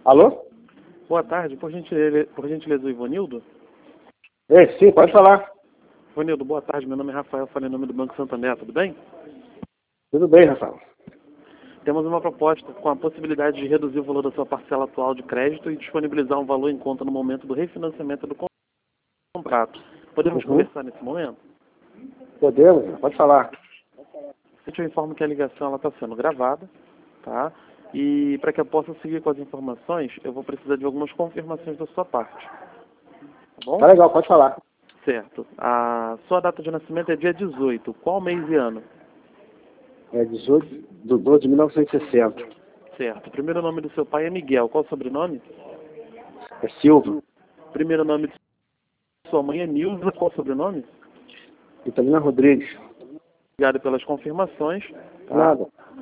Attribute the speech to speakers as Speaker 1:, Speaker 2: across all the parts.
Speaker 1: Alô?
Speaker 2: Boa tarde, por gentileza, o Ivanildo?
Speaker 1: Sim, pode falar.
Speaker 2: Ivanildo, boa tarde, meu nome é Rafael, falei em nome do Banco Santander, tudo bem?
Speaker 1: Tudo bem, Rafael.
Speaker 2: Temos uma proposta com a possibilidade de reduzir o valor da sua parcela atual de crédito e disponibilizar um valor em conta no momento do refinanciamento do contrato. Podemos conversar nesse momento?
Speaker 1: Podemos, pode falar.
Speaker 2: Eu informo que a ligação está sendo gravada, tá? E para que eu possa seguir com as informações, eu vou precisar de algumas confirmações da sua parte. Tá bom?
Speaker 1: Tá legal, pode falar.
Speaker 2: Certo. A sua data de nascimento é dia 18. Qual mês e ano?
Speaker 1: É 18 de 12 de 1960.
Speaker 2: Certo. O primeiro nome do seu pai é Miguel. Qual o sobrenome?
Speaker 1: É Silva.
Speaker 2: Primeiro nome de sua mãe é Nilza. Qual o sobrenome?
Speaker 1: Vitalina Rodrigues.
Speaker 2: Obrigado pelas confirmações. Tá?
Speaker 1: Nada.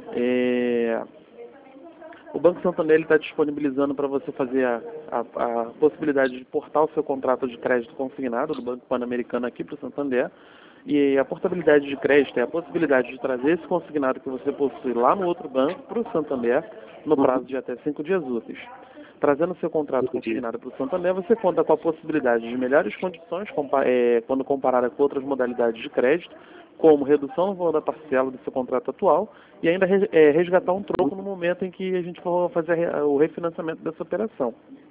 Speaker 2: O Banco Santander está disponibilizando para você fazer a possibilidade de portar o seu contrato de crédito consignado do Banco Pan-Americano aqui para o Santander. E a portabilidade de crédito é a possibilidade de trazer esse consignado que você possui lá no outro banco para o Santander no prazo de até 5 dias úteis. Trazendo o seu contrato consignado para o Santander, você conta com a possibilidade de melhores condições quando comparada com outras modalidades de crédito, como redução no valor da parcela do seu contrato atual e ainda resgatar um troco no momento em que a gente for fazer o refinanciamento dessa operação.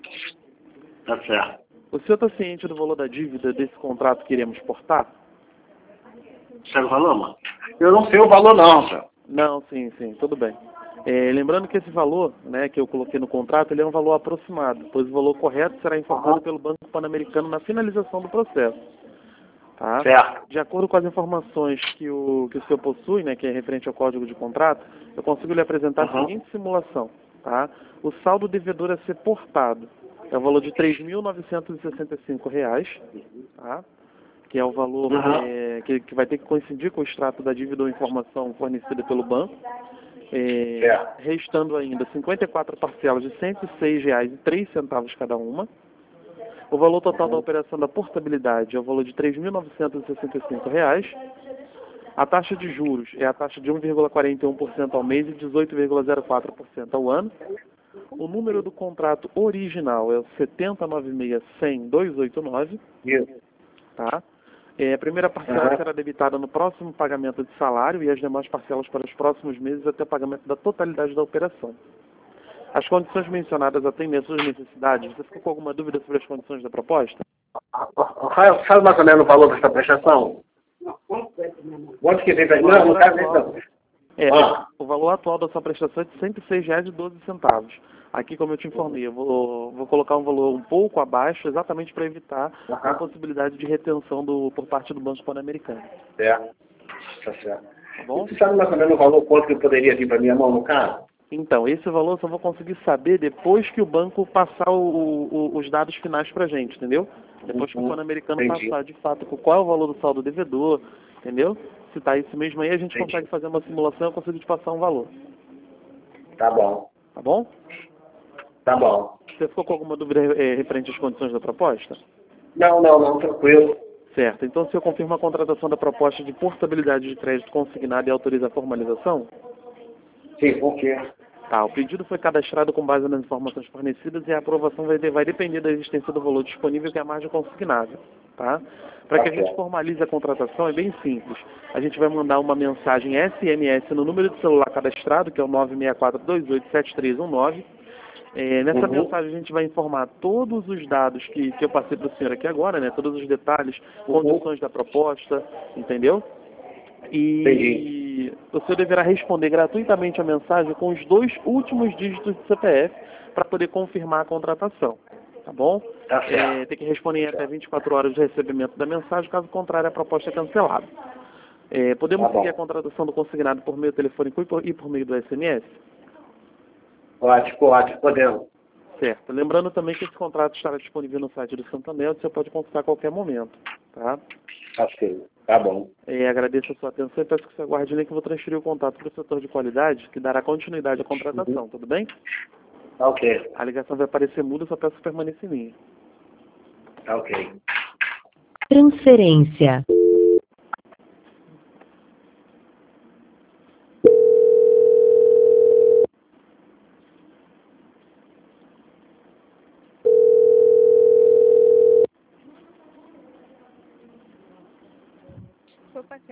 Speaker 1: Tá certo.
Speaker 2: O senhor está ciente do valor da dívida desse contrato que iremos portar?
Speaker 1: Sabe o valor, mano? Eu não sei o valor não, senhor.
Speaker 2: Não, sim, tudo bem. Lembrando que esse valor, né, que eu coloquei no contrato, ele é um valor aproximado, pois o valor correto será informado pelo Banco Pan-Americano na finalização do processo. Tá?
Speaker 1: Certo.
Speaker 2: De acordo com as informações que o senhor possui, né, que é referente ao código de contrato, eu consigo lhe apresentar a seguinte simulação. Tá? O saldo devedor a ser portado é o valor de R$ 3.965, tá? Que é o valor que vai ter que coincidir com o extrato da dívida ou informação fornecida pelo banco. Restando ainda 54 parcelas de R$ 106,03 cada uma. O valor total da operação da portabilidade é o valor de R$ 3.965. A taxa de juros é a taxa de 1,41% ao mês e 18,04% ao ano. O número do contrato original é o 709610289. Tá? A primeira parcela será debitada no próximo pagamento de salário e as demais parcelas para os próximos meses até o pagamento da totalidade da operação. As condições mencionadas atendem às suas necessidades. Você ficou com alguma dúvida sobre as condições da proposta?
Speaker 1: Sabe mais ou menos o valor dessa prestação? Quanto que vem pra... Não, no caso não.
Speaker 2: O valor atual da sua prestação é de R$ 106,12. Aqui, como eu te informei, eu vou colocar um valor um pouco abaixo, exatamente para evitar a possibilidade de retenção por parte do Banco Pan-Americano.
Speaker 1: Tá certo.
Speaker 2: Tá bom?
Speaker 1: Você sabe mais ou menos o valor quanto que poderia vir para minha mão no caso?
Speaker 2: Então, esse valor eu só vou conseguir saber depois que o banco passar os dados finais para a gente, entendeu? Depois que o Pan-Americano passar, de fato, qual é o valor do saldo devedor, entendeu? Se tá isso mesmo aí, a gente consegue fazer uma simulação e eu consigo te passar um valor.
Speaker 1: Tá bom.
Speaker 2: Tá bom?
Speaker 1: Tá bom.
Speaker 2: Você ficou com alguma dúvida referente às condições da proposta?
Speaker 1: Não, tranquilo.
Speaker 2: Certo. Então, se eu confirmo a contratação da proposta de portabilidade de crédito consignado e autoriza a formalização?
Speaker 1: Sim, confirmo.
Speaker 2: Tá, o pedido foi cadastrado com base nas informações fornecidas e a aprovação vai depender da existência do valor disponível que é a margem consignável. Tá? Para que a gente formalize a contratação é bem simples. A gente vai mandar uma mensagem SMS no número de celular cadastrado, que é o 964287319. Nessa mensagem a gente vai informar todos os dados que eu passei para o senhor aqui agora, né? Todos os detalhes, condições da proposta, entendeu? E o senhor deverá responder gratuitamente a mensagem com os 2 últimos dígitos do CPF para poder confirmar a contratação. Tá bom?
Speaker 1: Tá certo.
Speaker 2: Tem que responder em até 24 horas de recebimento da mensagem, caso contrário a proposta é cancelada. Podemos seguir a contratação do consignado por meio telefônico e por meio do SMS?
Speaker 1: Ótimo, podemos.
Speaker 2: Certo. Lembrando também que esse contrato estará disponível no site do Santander, você pode consultar a qualquer momento. Tá?
Speaker 1: Ok, tá bom.
Speaker 2: Agradeço a sua atenção e peço que você aguarde que eu vou transferir o contato para o setor de qualidade, que dará continuidade à contratação, tudo bem?
Speaker 1: Tá ok.
Speaker 2: A ligação vai aparecer muda, só peço que permaneça em linha.
Speaker 1: Tá ok.
Speaker 3: Transferência.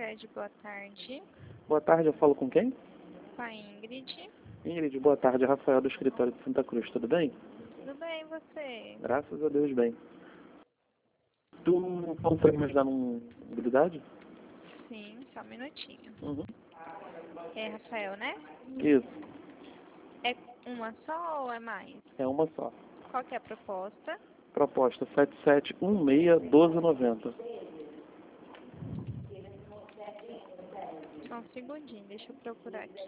Speaker 3: Cicred, boa tarde.
Speaker 2: Boa tarde, eu falo com quem?
Speaker 3: Com a Ingrid.
Speaker 2: Ingrid, boa tarde, Rafael do escritório de Santa Cruz, tudo bem?
Speaker 3: Tudo bem, e você?
Speaker 2: Graças a Deus, bem. Tu consegue me ajudar numa habilidade?
Speaker 3: Sim, só um minutinho.
Speaker 2: Uhum.
Speaker 3: É Rafael, né?
Speaker 2: Isso,
Speaker 3: É uma só ou é mais?
Speaker 2: é uma só.
Speaker 3: Qual que é a proposta?
Speaker 2: Proposta 7716-1290.
Speaker 3: Só um segundinho, deixa eu procurar aqui.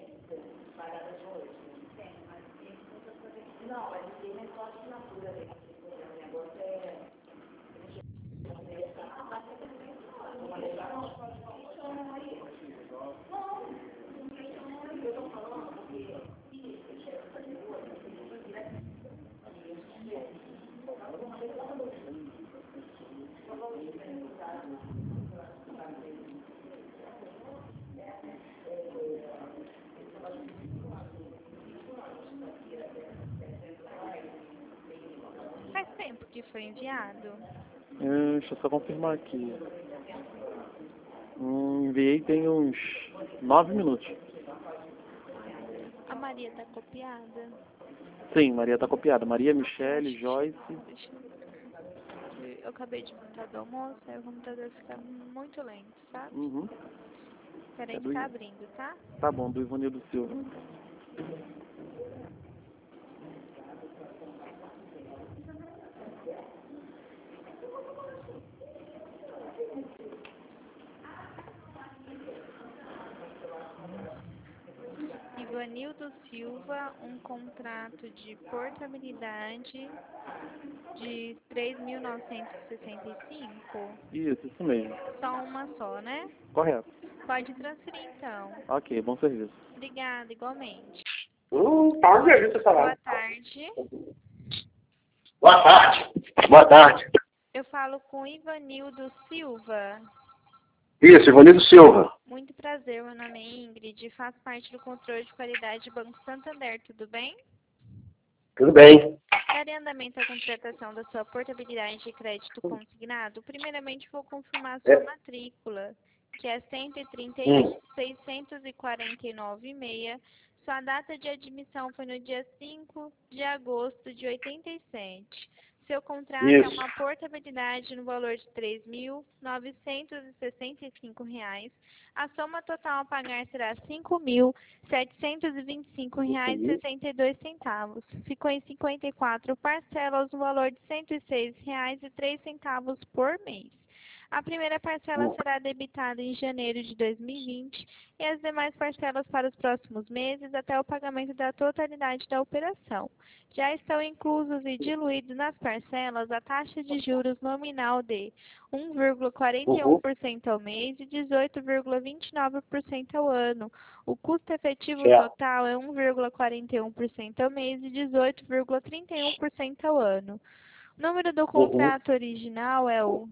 Speaker 3: Faz tempo que foi enviado?
Speaker 2: Deixa eu só confirmar aqui. Enviei tem uns 9 minutos.
Speaker 3: A Maria tá copiada?
Speaker 2: Sim, Maria tá copiada. Maria, Michele, Joyce.
Speaker 3: Deixa eu ver. Eu acabei de voltar do almoço, aí o computador fica muito lento, sabe?
Speaker 2: Uhum.
Speaker 3: Peraí
Speaker 2: É
Speaker 3: que
Speaker 2: do...
Speaker 3: tá abrindo, tá?
Speaker 2: Tá bom, do Ivanildo Silva.
Speaker 3: Ivanildo Silva, um contrato de portabilidade de 3.965.
Speaker 2: Isso mesmo.
Speaker 3: Só uma só, né?
Speaker 2: Correto.
Speaker 3: Pode transferir então.
Speaker 2: Ok, bom serviço.
Speaker 3: Obrigada, igualmente.
Speaker 1: Pode ver, você falar.
Speaker 3: Boa tarde.
Speaker 1: Boa tarde. Boa tarde.
Speaker 3: Eu falo com Ivanildo Silva.
Speaker 1: Isso, Ivanildo Silva.
Speaker 3: Muito prazer, meu nome é Ingrid, faço parte do controle de qualidade do Banco Santander, tudo bem?
Speaker 1: Tudo bem.
Speaker 3: Darei andamento à completação da sua portabilidade de crédito consignado. Primeiramente, vou confirmar a sua matrícula, que é 131.649,6. Sua data de admissão foi no dia 5 de agosto de 87. Seu contrato é
Speaker 1: Isso.
Speaker 3: uma portabilidade no valor de R$ 3.965. A soma total a pagar será R$ 5.725,62. Ficou em 54 parcelas no valor de R$ 106,03 por mês. A primeira parcela será debitada em janeiro de 2020 e as demais parcelas para os próximos meses até o pagamento da totalidade da operação. Já estão inclusos e diluídos nas parcelas a taxa de juros nominal de 1,41% ao mês e 18,29% ao ano. O custo efetivo total é 1,41% ao mês e 18,31% ao ano. O número do contrato original é o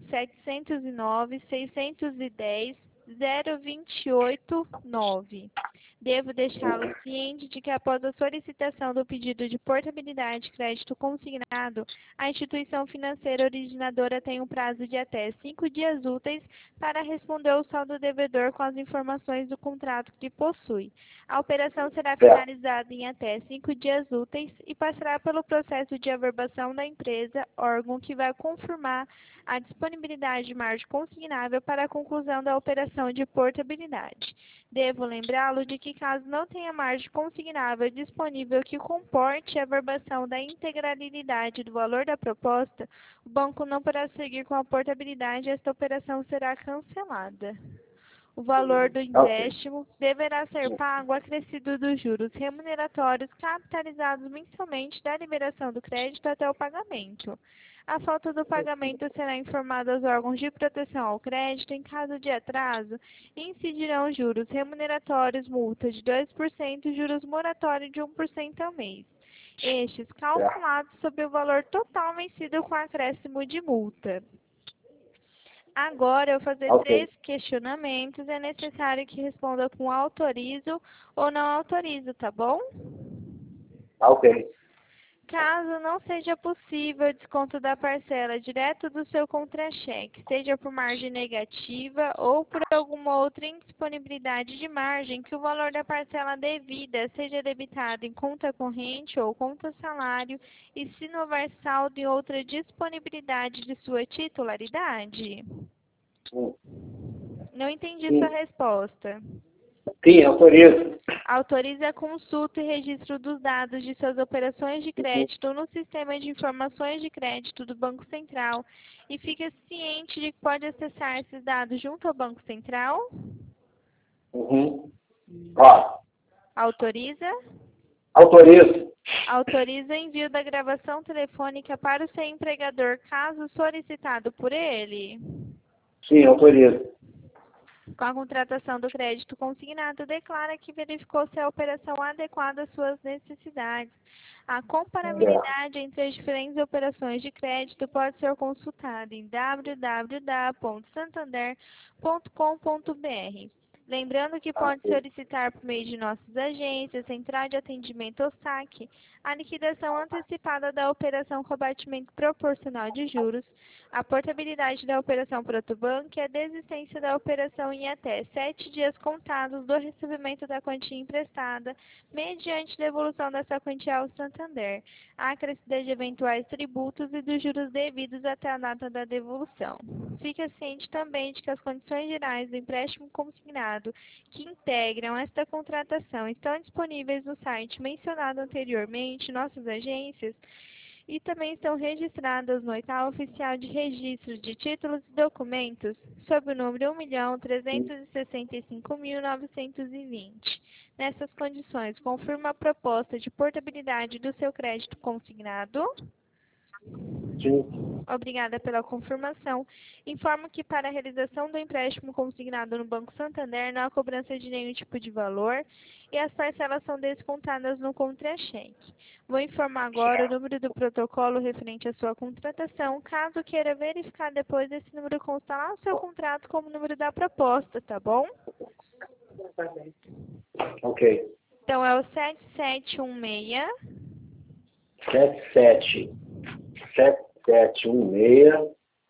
Speaker 3: 709.610.0289. Devo deixá-lo ciente de que após a solicitação do pedido de portabilidade de crédito consignado, a instituição financeira originadora tem um prazo de até 5 dias úteis para responder ao saldo devedor com as informações do contrato que possui. A operação será finalizada em até 5 dias úteis e passará pelo processo de averbação da empresa, órgão que vai confirmar a disponibilidade de margem consignável para a conclusão da operação de portabilidade. Devo lembrá-lo de que, caso não tenha margem consignável disponível que comporte a averbação da integralidade do valor da proposta, o banco não poderá seguir com a portabilidade e esta operação será cancelada. O valor do empréstimo deverá ser pago acrescido dos juros remuneratórios capitalizados mensalmente da liberação do crédito até o pagamento. A falta do pagamento será informada aos órgãos de proteção ao crédito. Em caso de atraso, incidirão juros remuneratórios, multa de 2% e juros moratórios de 1% ao mês. Estes calculados sobre o valor total vencido com acréscimo de multa. Agora, eu vou fazer 3 questionamentos. É necessário que responda com autorizo ou não autorizo, tá bom?
Speaker 1: Ok.
Speaker 3: Caso não seja possível o desconto da parcela direto do seu contra-cheque, seja por margem negativa ou por alguma outra indisponibilidade de margem, que o valor da parcela devida seja debitado em conta corrente ou conta salário e se não houver saldo em outra disponibilidade de sua titularidade. Não entendi sua resposta.
Speaker 1: Sim, autorizo.
Speaker 3: Autoriza a consulta e registro dos dados de suas operações de crédito no sistema de informações de crédito do Banco Central e fica ciente de que pode acessar esses dados junto ao Banco Central?
Speaker 1: Ó,
Speaker 3: Autoriza?
Speaker 1: autorizo.
Speaker 3: Autoriza envio da gravação telefônica para o seu empregador, caso solicitado por ele.
Speaker 1: Sim, autorizo.
Speaker 3: Com a contratação do crédito consignado, declara que verificou se a operação adequada às suas necessidades. A comparabilidade entre as diferentes operações de crédito pode ser consultada em www.santander.com.br. Lembrando que pode solicitar por meio de nossas agências, Central de Atendimento ou SAC, a liquidação antecipada da operação com abatimento proporcional de juros, a portabilidade da operação Protobank e a desistência da operação em até 7 dias contados do recebimento da quantia emprestada, mediante devolução dessa quantia ao Santander, a acrescida de eventuais tributos e dos juros devidos até a data da devolução. Fica ciente também de que as condições gerais do empréstimo consignado que integram esta contratação estão disponíveis no site mencionado anteriormente, nossas agências, e também estão registradas no Oitavo Oficial de Registro de Títulos e Documentos, sob o número 1.365.920. Nessas condições, confirma a proposta de portabilidade do seu crédito consignado?
Speaker 1: Sim.
Speaker 3: Obrigada pela confirmação. Informo que para a realização do empréstimo consignado no Banco Santander não há cobrança de nenhum tipo de valor e as parcelas são descontadas no contra-cheque. Vou informar agora o número do protocolo referente à sua contratação. Caso queira verificar depois, esse número consta lá no seu contrato como número da proposta, tá bom?
Speaker 1: Ok.
Speaker 3: Então é o 7716
Speaker 1: 7716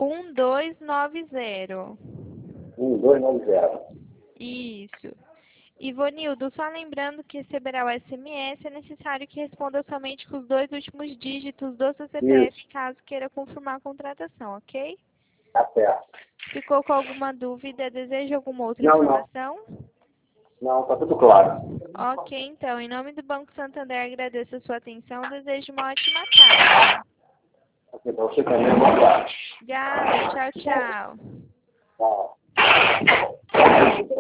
Speaker 3: 1290.
Speaker 1: 1290.
Speaker 3: Isso. Ivonildo, só lembrando que receberá o SMS, é necessário que responda somente com os 2 últimos dígitos do seu CPF, caso queira confirmar a contratação, ok?
Speaker 1: Tá certo.
Speaker 3: Ficou com alguma dúvida? Deseja alguma outra
Speaker 1: Não.
Speaker 3: informação?
Speaker 1: Não, tá tudo claro.
Speaker 3: Ok, então, em nome do Banco Santander, agradeço a sua atenção, desejo uma ótima tarde.
Speaker 1: Ok, pra você também, boa tarde.
Speaker 3: Obrigada, tchau, tchau.
Speaker 1: Tchau.